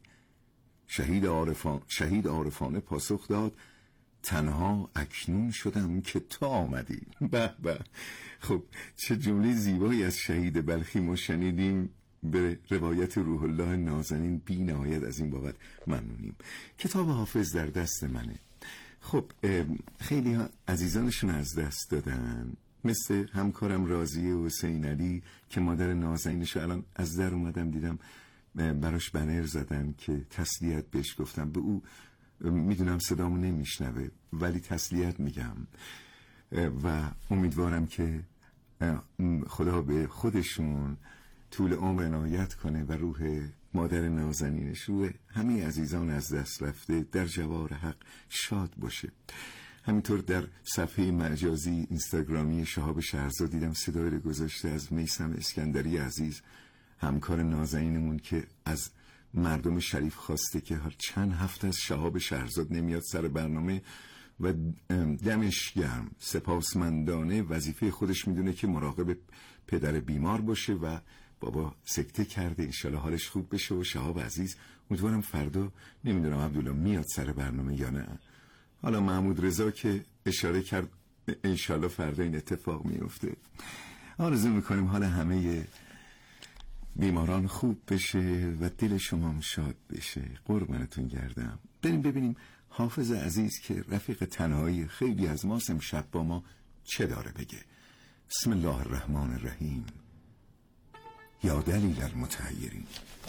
شهید عارفانه پاسخ داد تنها اکنون شدم که تو آمدی. به به، خب چه جمله زیبایی از شهید بلخی ما شنیدیم. به روایت روح الله نازنین بی نهایت از این بابت ممنونیم. کتاب حافظ در دست منه. خب خیلی ها عزیزانشون از دست دادن، مثل همکارم راضیه حسین علی که مادر نازنینش الان از در اومدم دیدم براش بنر زدن که تسلیت بهش گفتم. به او میدونم صدامو نمیشنوه ولی تسلیت میگم و امیدوارم که خدا به خودشون طول عمر عنایت کنه و روح مادر نازنینش، روح همه عزیزان از دست رفته در جوار حق شاد باشه. همینطور در صفحه مجازی اینستاگرامی شهاب شهرزاد دیدم صدایی رو گذاشته از میثم اسکندری عزیز، همکار نازنینمون، که از مردم شریف خواسته که هر چند هفته از شهاب شهرزاد نمیاد سر برنامه و دمش گرم، سپاسمندانه وظیفه خودش میدونه که مراقب پدر بیمار باشه و بابا سکته کرده، انشالله حالش خوب بشه. و شهاب عزیز امیدوارم فردا، نمیدونم عبدالله میاد سر برنامه یا نه، حالا محمود رضا که اشاره کرد انشالله فردا این اتفاق میفته. آرزو میکنیم حال همه بیماران خوب بشه و دل شما هم شاد بشه. قربانتون گردم. بریم ببینیم حافظ عزیز که رفیق تنهایی خیلی از ماست امشب با ما چه داره بگه. بسم الله الرحمن الرحیم. یا دلیل المتحیرین.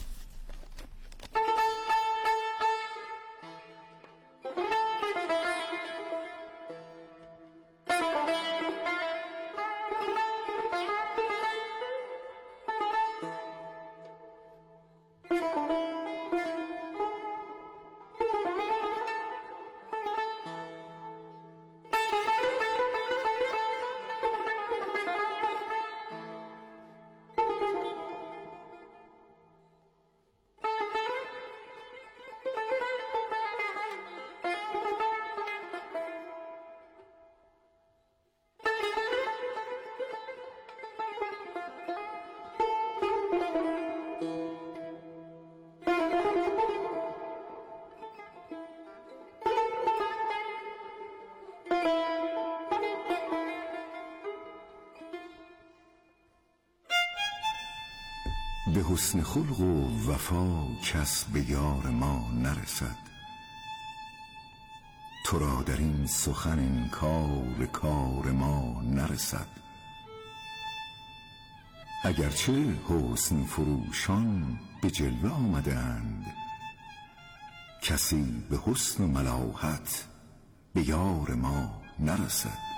به حسن خلق و وفا کس به یار ما نرسد. تو را در این سخن انکار کار ما نرسد. اگرچه حسن فروشان به جلوه آمدند، کسی به حسن و ملاحت به یار ما نرسد.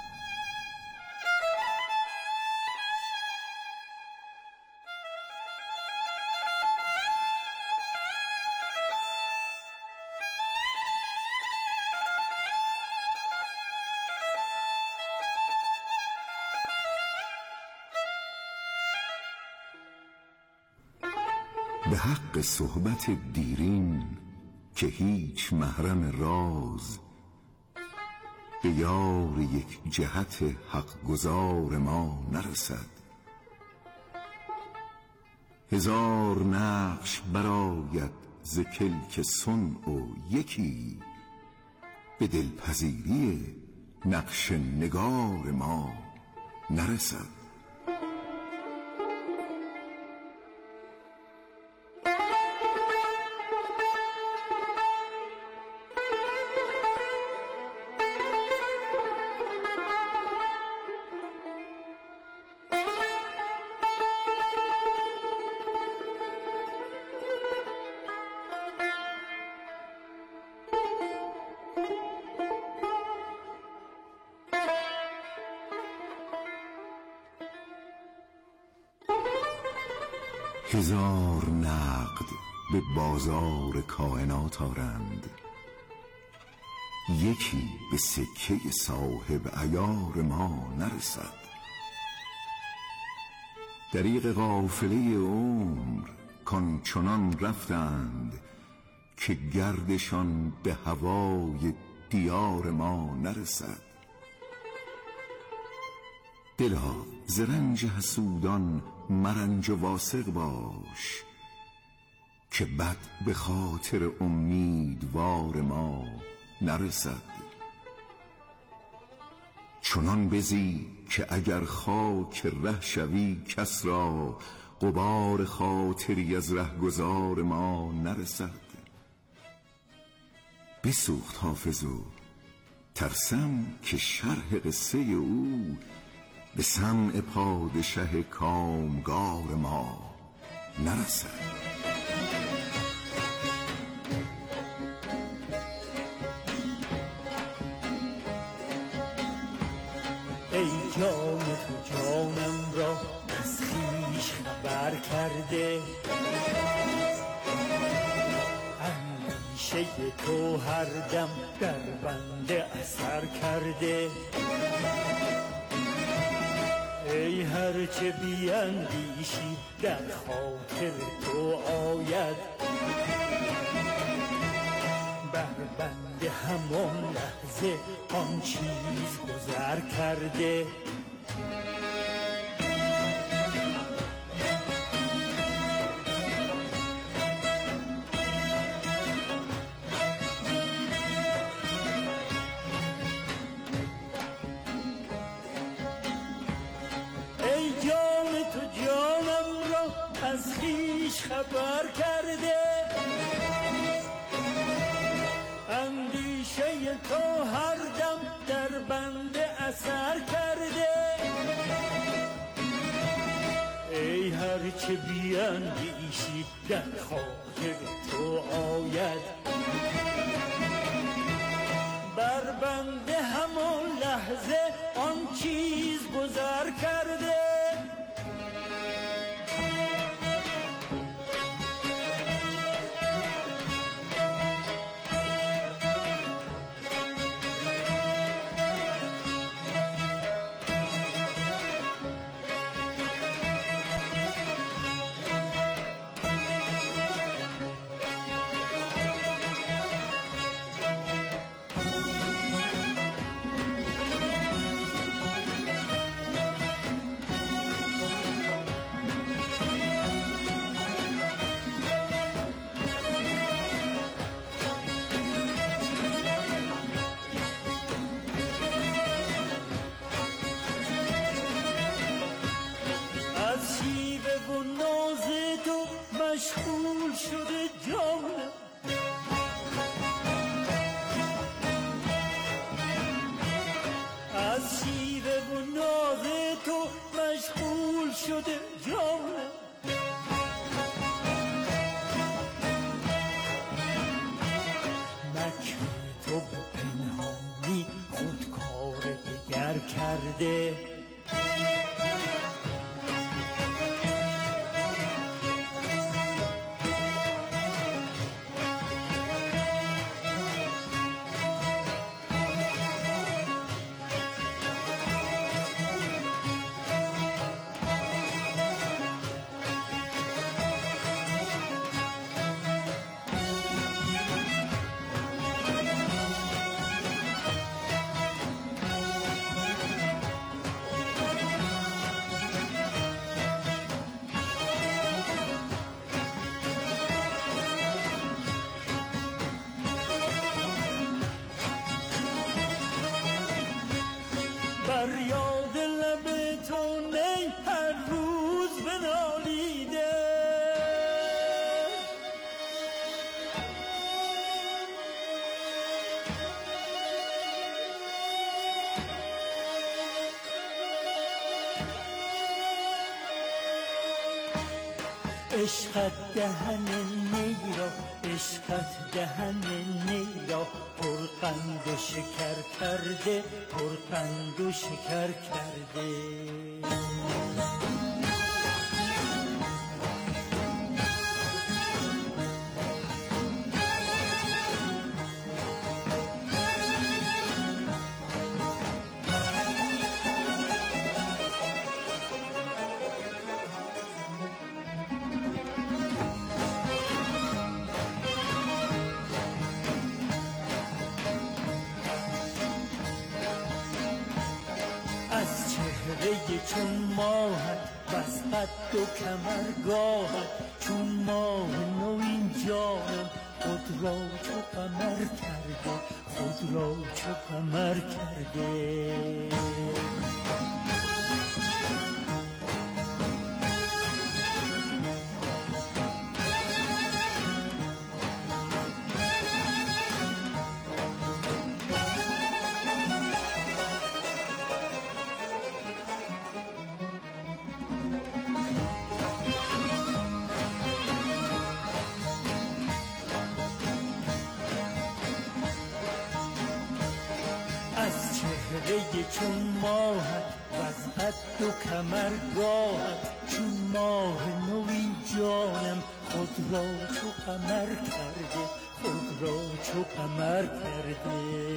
به حق صحبت دیرین که هیچ محرم راز، به یار یک جهت حق گزار ما نرسد. هزار نقش براید ز کلک صنع و یکی، به دلپذیری نقش نگار ما نرسد. هزار نقد به بازار کائنات آرند، یکی به سکه صاحب عیار ما نرسد. دریغ قافله عمر کان چنان رفتند که گردشان به هوای دیار ما نرسد. دلا ز رنج حسودان مرنج و واثق باش، که بد به خاطر امیدوار ما نرسد. چنان بزی که اگر خاک ره شوی کس را غبار خاطری از رهگذار ما نرسد. بسوخت حافظ و ترسم که شرح قصه او به سمع پادشه کامگار ما نرسد. ای جان تو جانم را از خویش خبر کرده، اندیشه تو هر دم در بنده اثر کرده. ای هرچه بیندیشی در خاطر تو آید، بر بنده همان لحظه آن چیز گذر کرده. ای جان تو جانم را از خویش خبر کرده، اندیشه تو هر دم در بنده اثر کرده. ای هرچه بیندیشی در خاطر تو آید، بر بنده همان لحظه آن چیز گذر کرده. مشغول شده جانم، از شیوه و ناز تو مشغول شده جانم. مکر تو به پنهانی خود کار دگر کرده. بر یاد لب تو نی هر روز بنالیده، عشقت دهن نی را، عشقت دهن نی را پرقند و شکر کرده، پرقند و شکر کرده. چهره چون ماهت بس قد و کمرگاهت چون ماه نوین جانم خود را چو قمر کرده خود را چو قمر کرده چهره چون ماهت وز قد و کمرگاهت چون ماه نوی جانم خود را چو قمر کرده خود را چو قمر کرده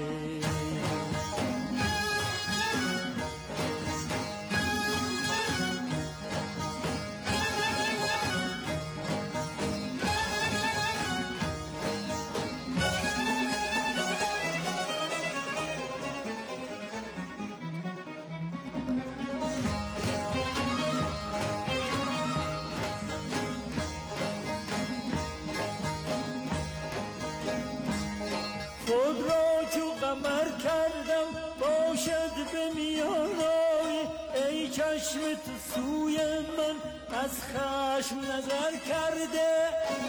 چشم تو سوی من از خشم نظر کرده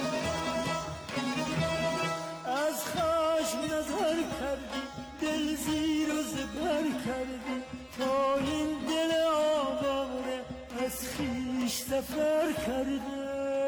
از خشم نظر کرده دل زیر و زبر کرده تا این دل آواره از خویش سفر کرده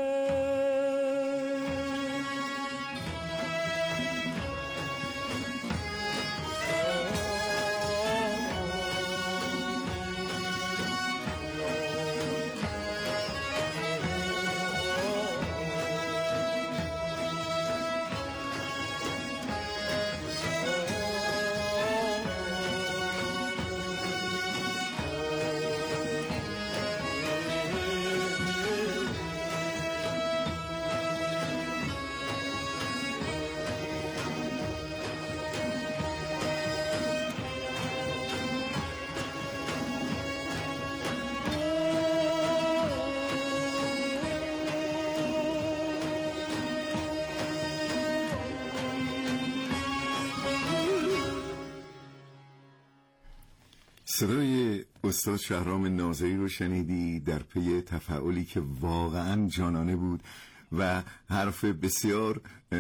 صدای استاد شهرام ناظری رو شنیدی در پی تفاعلی که واقعا جانانه بود و حرف بسیار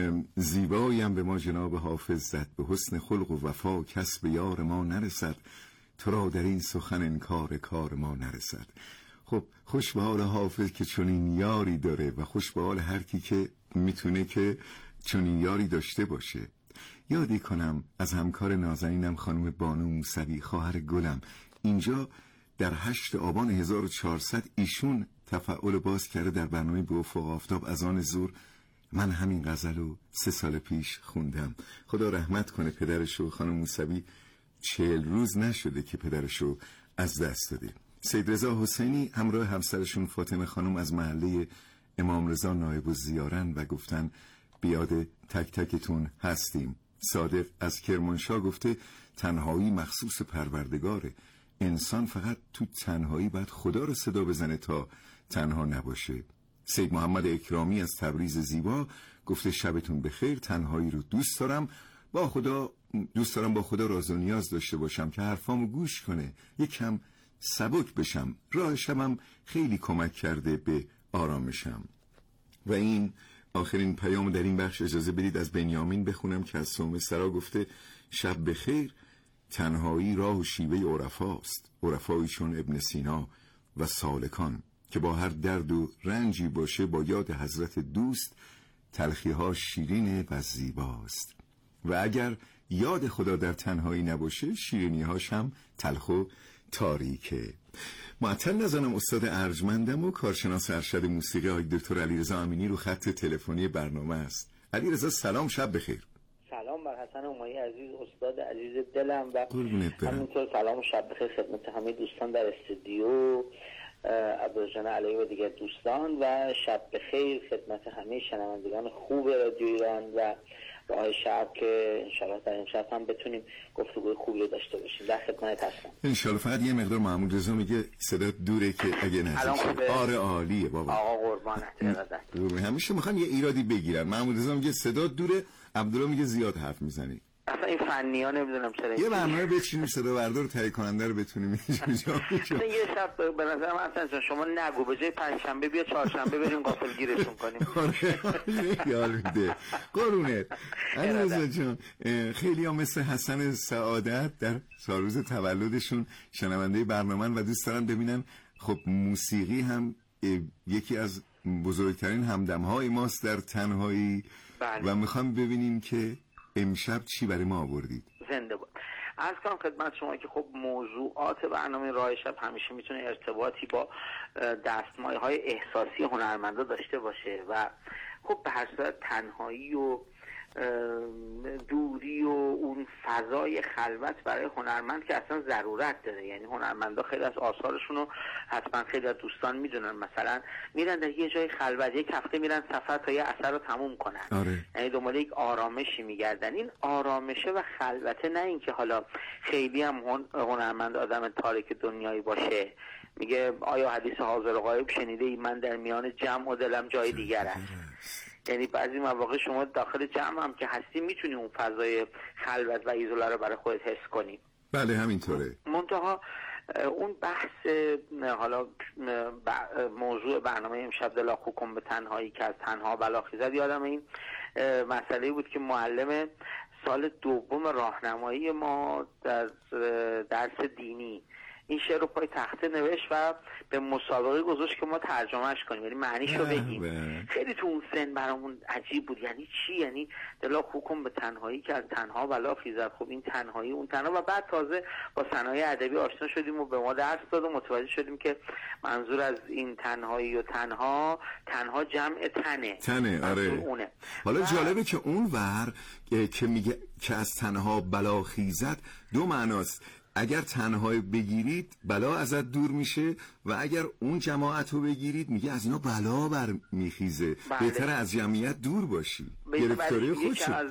زیبایی هم به ما جناب حافظ زد. به حسن خلق و وفا کس به یار ما نرسد، تو را در این سخن انکار کار ما نرسد. خب خوش به حال حافظ که چنین یاری داره و خوش به حال هر کی که میتونه که چنین یاری داشته باشه. یادی کنم از همکار نازنینم خانم بانو موسوی خواهر گلم، اینجا در 8 آبان 1400 ایشون تفاعل باز کرده در برنامه به افق آفتاب از آن ظهر. من همین غزل رو 3 سال پیش خوندم. خدا رحمت کنه پدرشو. خانم موسوی 40 روز نشده که پدرشو از دست داده. سید رضا حسینی همراه همسرشون فاطمه خانم از محله امام رضا نایب الزیارن و گفتن بیاد تک تکتون هستیم. صادق از کرمانشاه گفته تنهایی مخصوص پروردگاره، انسان فقط تو تنهایی باید خدا رو صدا بزنه تا تنها نباشه. سید محمد اکرامی از تبریز زیبا گفته شبتون بخیر، تنهایی رو دوست دارم، با خدا راز و نیاز داشته باشم که حرفامو گوش کنه، یکم سبک بشم، راه شبم خیلی کمک کرده به آرامشم. و این آخرین پیام در این بخش. اجازه بدید از بنیامین بخونم که از سوم سرا گفته شب بخیر، تنهایی راه و شیوه عرفاست، عرفایی چون ابن سینا و سالکان، که با هر درد و رنجی باشه با یاد حضرت دوست، تلخی‌ها شیرین و زیباست، و اگر یاد خدا در تنهایی نباشه شیرینی‌هاش هم تلخ و تاریکه. معطل نزنم استاد ارجمندم و کارشناس ارشد موسیقی آقای دکتر علیرضا امینی رو خط تلفنی برنامه است. علیرضا سلام، شب بخیر. سلام بر حسن اومایی عزیز، استاد عزیز دلم، و همینطور سلام و شب بخیر خدمت همه دوستان در استودیو، عبدالجان علیه و دیگر دوستان، و شب بخیر خدمت همه شنوندگان خوب رادیو ایران و دعای شب که انشالله در این شب هم بتونیم گفتگوی خوبی رو داشته باشیم. در خدمت هستم انشالله. فقط یه مقدار محمود رضا میگه صدا دوره که اگه نزدیک. آره عالیه بابا. آقا قربانت. همیشه میخوان یه ایرادی بگیرن. محمود رضا میگه صدا دوره، عبدالله میگه زیاد حرف میزنی. اصلا این فنی‌ها نمیدونم چرا. یه برنامه بچینیم صدا بردار و تهیه کننده رو بتونیم اینجا. یه شب به نظرم اصلا شما نگو، به جای پنجشنبه بیا چهارشنبه بریم غافلگیرشون کنیم. یار میده قرونت. علیرضا جان، خیلی ها مثل حسن سعادت در سالروز تولدشون شنونده برنامه‌ن و دوست دارن ببینن خب موسیقی هم یکی از بزرگترین همدم‌های ماست در تنهایی. و میخوام ببینیم که امشب چی برای ما آوردید. زنده بود. عرض کنم خدمت شما که خب موضوعات برنامه راه شب همیشه میتونه ارتباطی با دستمایه‌های احساسی هنرمندا داشته باشه و خب به هر صورت تنهایی و دوری و اون فضای خلوت برای هنرمند که اصلا ضرورت داره. یعنی هنرمندا خیلی از آثارشون رو حتما خیلی از دوستان میدونن، مثلا میرن در یه جای خلوت یک هفته میرن سفر تا یه اثر رو تموم کنن. یعنی دنبال یک آرامشی میگردن. این آرامشه و خلوته، نه اینکه حالا خیلی هم هنرمند آدم تارک دنیایی باشه. میگه آیا حدیث حاضر و غایب شنیده ای من در میان جمع و دلم جای دیگر است. یعنی بعضی مواقع شما داخل جمع هم که هستی میتونی اون فضای خلوت و ایزوله رو برای خودت حس کنی. بله همینطوره. منتها اون بحث حالا موضوع برنامه امشب دلاخو کن به تنهایی که از تنها بلاخیزد، یادم این مسئله بود که معلم سال دوم راهنمایی ما در درس دینی این شعر رو پای تخته نوشت و به مسابقه گذاشت که ما ترجمهش کنیم، یعنی معنیشو بگیم. خیلی تو اون سن برامون عجیب بود. یعنی چی؟ یعنی دلا خوکم به تنهایی که از تنها بلا خیزد. خب این تنهایی اون تنها. و بعد تازه با صنایع ادبی آشنا شدیم و به ما درس داد و متوجه شدیم که منظور از این تنهایی و تنها جمع تنه. آره. اونه. حالا جالبه که اون ور که میگه که از تنها بلا خیزد دو معناست. اگر تنهای بگیرید بلا ازت دور میشه و اگر اون جماعت رو بگیرید میگه از اینا بلا برمیخیزه. بهتره از جمعیت دور باشی. گرفتاری خودشی. از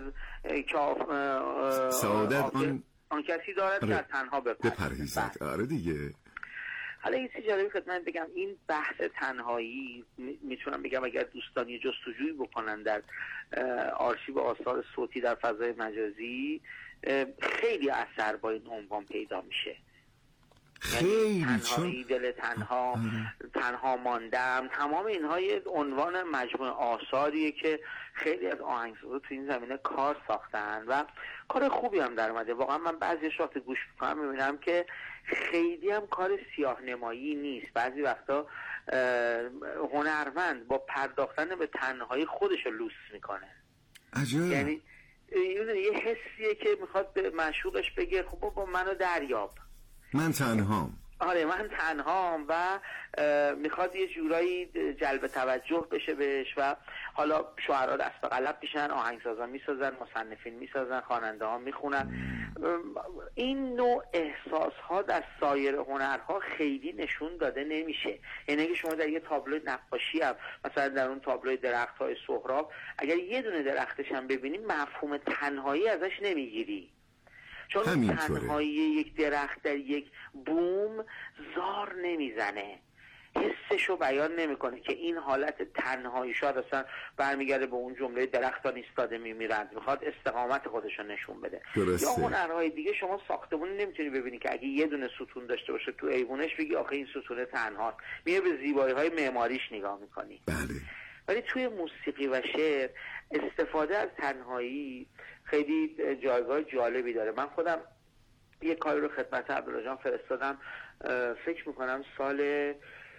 سعادت آن کسی دارد که از تنها بپرهیزد. آره دیگه. حالا یه چیز جالبی خدمت بگم، این بحث تنهایی میتونم بگم اگر دوستان یه جستجویی بکنن در آرشیو آثار صوتی در فضای مجازی خیلی اثر با این عنوان پیدا میشه. خیلی تنهایی، دل تنها، تنها ماندم، تمام اینها یه عنوان مجموعه آثاریه که خیلی از آهنگسازا تو این زمینه کار ساختن و کار خوبی هم در اومده. واقعا من بعضیش وقت گوش میکنم میبینم که خیلی هم کار سیاه نمایی نیست. بعضی وقتا هنرمند با پرداختن به تنهایی خودشو لوس میکنه. عجب. یعنی یه حسیه که میخواد به معشوقش بگه خب بابا منو دریاب، من تنهام. آره من تنهام و میخواد یه جورایی جلب توجه بشه بهش و حالا شاعرها دست به قلب میشن، آهنگسازا میسازن، مصنفین میسازن، خواننده ها میخونن. این نوع احساس ها در سایر هنرها خیلی نشون داده نمیشه. یعنی اگه شما در یه تابلو نقاشی هم مثلا در اون تابلوی درخت های سهراب اگر یه دونه درختش هم ببینیم مفهوم تنهایی ازش نمیگیری، چون تنهایی یک درخت در یک بوم زار نمیزنه، حسشو بیان نمیکنه که این حالت تنهایی شاید اصلا برمیگرده به اون جمله درختان ایستاده میمیرند، میخواد استقامت خودشو نشون بده. درسته. یا هنرهای دیگه شما ساختمون نمیتونی ببینی که اگه یه دونه ستون داشته باشه تو ایوونش بگی آخه این ستون تنهاست، میای به زیبایی‌های معماریش نگاه میکنی. بله. ولی توی موسیقی و شعر استفاده از تنهایی خیلی جایگاه جالبی داره. من خودم یه کاری رو خدمت عبدالله جان فرستادم، فکر میکنم سال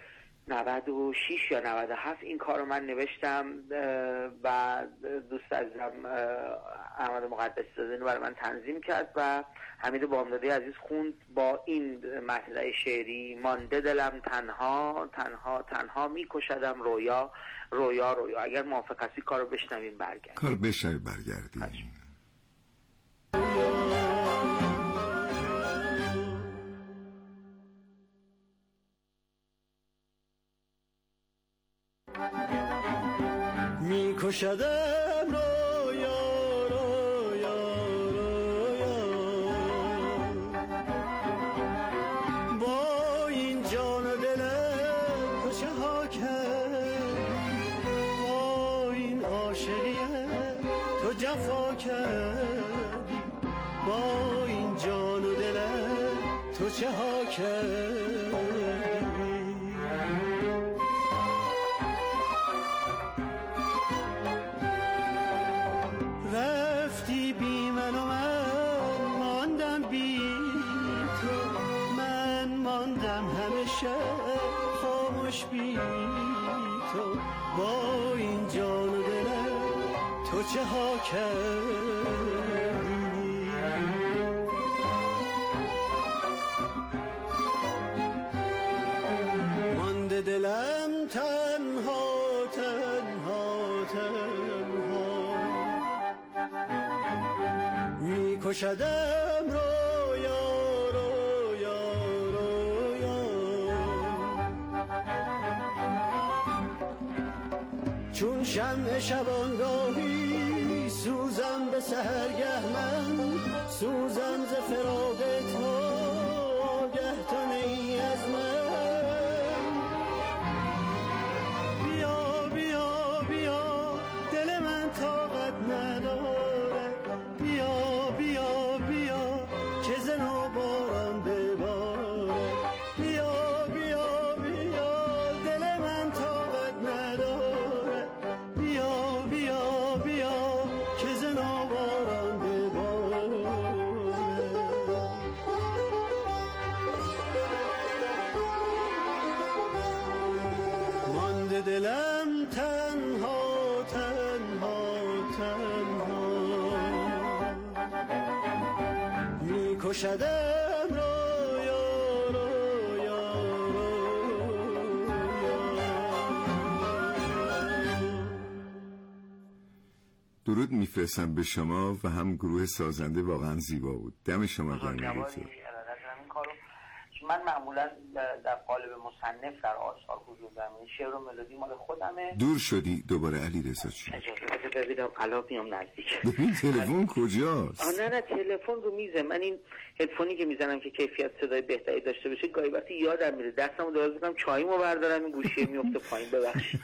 96 یا 97 این کار رو من نوشتم و دوست عزیزم احمد مقدسی زاده برای من تنظیم کرد و حمید بامدادی عزیز خوند با این مطلع شعری: مانده دلم تنها تنها تنها میکشدم رویا رویا رویا. اگر موافق هستی کار رو بشنویم برگردیم. میکشدم رویا وفا کردی با این جان و دلم تو چه ها کردی. رفتی بی من و من ماندم بی تو، من ماندم همیشه خاموش بی تو، با این جان و دلم تو چه ها کردی. مانده دلم تنها تنها تنها، میکشدم رویا رویا رویا، چون شمع شبانگاهی سوزم به سحرگه، من سوزم ز فراق تو آگه تو نی از من. بیا بیا بیا دل من طاقت نداره، بیا بیا بیا که ز نو باران بباره. بیا بیا بیا دل من طاقت نداره، بیا بیا بیا که ز نو باران بباره. مانده دلم تنها تنها تنها، میکشدم رویا رویا رویا. درود میفرستم به شما و هم گروه سازنده، واقعا زیبا بود. دم شما گرم. من معمولا در قالب مصنف در آثار حضور دارم، این شعر و ملودی مال خودمه. دور شدی دوباره علیرضا جون؟ اجازه بده ببینم الان میام نزدیک. ببین تلفن کجاست؟ نه تلفن رو میزه. من این هدفونی که میزنم که کیفیت صدای بهتری داشته باشه گاهی وقتی یادم میره دستمو دراز میکنم چاییمو بردارم این گوشی میفته پایین، ببخشید.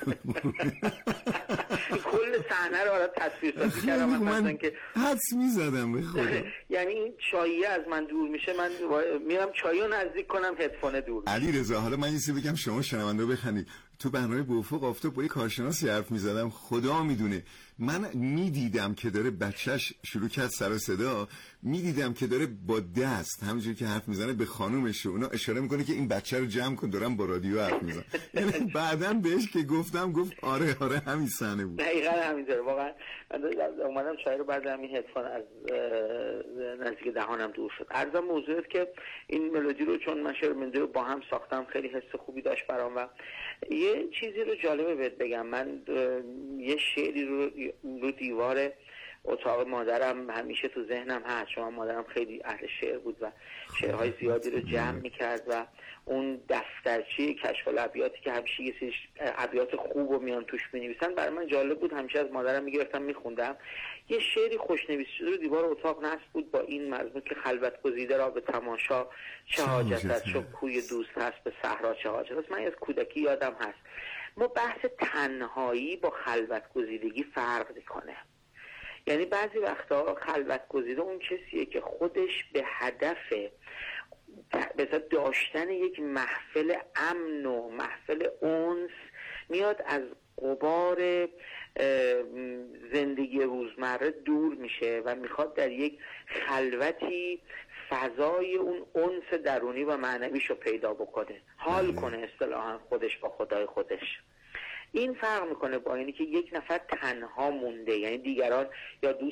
کل صحنه رو برات تصویرسازی کردم من که حدس میزدم به خدا. یعنی این چاییه از من دور میشه، من میرم چاییو نزدیک کنم، هدفون دور. علیرضا حالا من یه چیزی بگم شما شنونده بخندید. تو برنامه به افق آفتاب با یه کارشناسی حرف میزدم، خدا میدونه من میدیدم که داره بچهش شروع کرد سر و صدا، میدیدم که داره با دست همونجوری که حرف میزنه به خانومش اونا اشاره میکنه که این بچه رو جمع کن، دارم با رادیو حرف میزنم. یعنی بعدن بهش که گفتم گفت آره همین صحنه بود. دقیقاً همینطوره. واقعا اومدم چای رو بردارم، این هدفون از نزدیک دهانم دور شد. عرضم موضوعت که این ملودی رو چون من شعر ملودی رو با هم ساختم خیلی حس خوبی داشت برام. و یه چیزی رو جالبه بهت بگم، من یه شعری رو دیوار اتاق مادرم همیشه تو ذهنم هست، چون مادرم خیلی اهل شعر بود و شعرهای زیادی رو جمع میکرد و اون دفترچه کشف الابیاتی که همیشه یه سری ابیات خوب و میان توش می‌نویسن برای من جالب بود، همیشه از مادرم میگرفتم میخوندم. یه شعری خوشنویسی شده رو دیوار اتاق نصب بود با این مضمون که خلوت گزیده را به تماشا چه حاجت است، چو کوی دوست هست به صحرا چه حاجت است. من از کودکی یادم هست ما بحث تنهایی با خلوت گزیدگی فرق میکنه. یعنی بعضی وقتا خلوت گزیده اون کسیه که خودش به هدف مثلا داشتن یک محفل امن و محفل انس میاد، از غبار زندگی روزمره دور میشه و میخواد در یک خلوتی فضای اون انس درونی و معنویشو پیدا بکنه، حال کنه اصطلاحاً خودش با خدای خودش. این فرق میکنه با اینی که یک نفر تنها مونده، یعنی دیگران یا دوست